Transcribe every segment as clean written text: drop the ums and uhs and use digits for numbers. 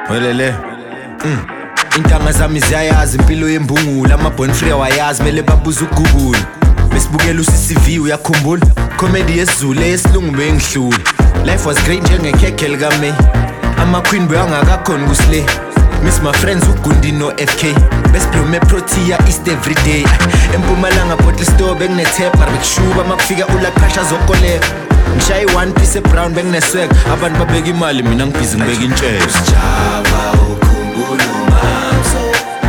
welele intanga zami ziyayazi impilo yembungula amabonfree wayazi mele babuza uGoogle besibukela uCCV uyakhumbula comedy yesiZulu esilungu bengihlula life was great njengekhekhe likame ama-queen beyangakakhona kusile miss my friends uGundi no FK besiplume Protea East every day empumalanga bottle store benginethepha bekushuba makufika ulaqhasha zokoleka ngishaye one piece brown bengineswag abantu babeka imali mina ngibhizi ngibeka intshela usijaba ukhumbula umamso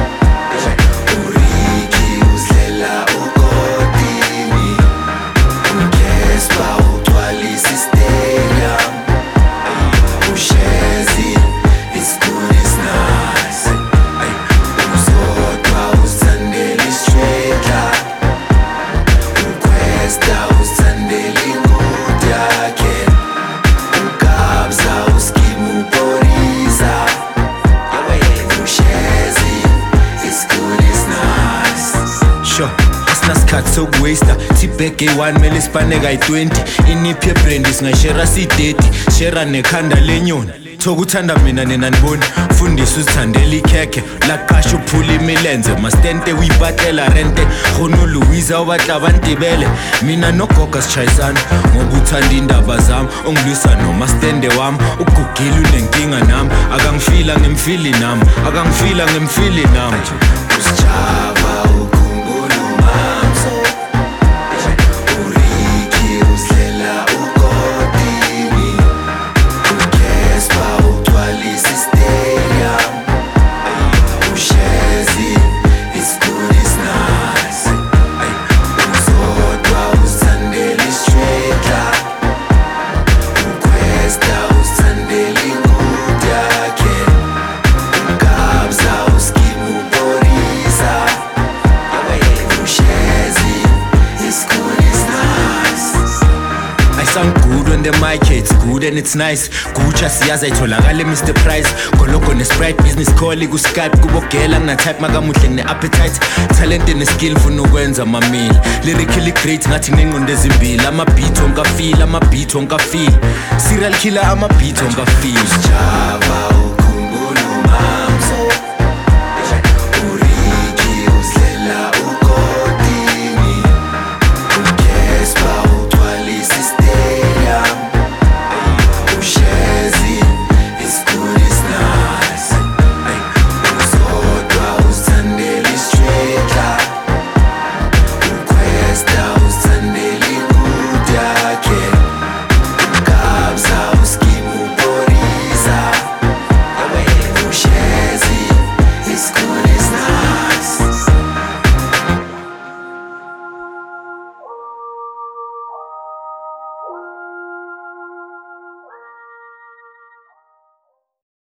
uriki uzlela ugodini ukespa ugcwalisa istadium ushezi it's good it's nice uzodwa uzithandela istraight ukwesta uzithandela ingudu yakhe ukabza uskimu uporiza ushezi it's good it's nice sure asinasikhathi sokuwaster tibhege yi-1 mele isipaneka yi-20 iniphi yebrandi singashera si-30 shera nekhanda lenyoni thokuthanda mina nina niboni fundisa uzithandela ikhekhe laqasha uphula imilenze mastente uyipatela rente khona uLuiza obatla abantibele mina nogoga sichayisana ngoba uthanda indaba zami ongilwisa nomastende wami ugugile unenkinga nami akangifila ngimfili nami akangifila ngimfili nami usijaba ukhumbula umamso uriki uzlela ugodini ukespa ugcwalisa istadium ushezi it's good it's nice uzodwa uzithandela istraight ukwesta uzithandela ingudu yakhe ukabza uskimu uporiza ushezi it's good it's nice I sound good when the mic hits good and it's nice Gucha siyaza itholakale Mr. Price Goloko ne-Sprite business call ku-Skype kubogela ngina-type makamuhle ngine-appetite talent ne-skill funa ukwenza mamili lyrically great ngathi nengqondo ezimbili ama-beat ongafeel ama-beat ongafeel serial killer ama-beat ongafeel usijaba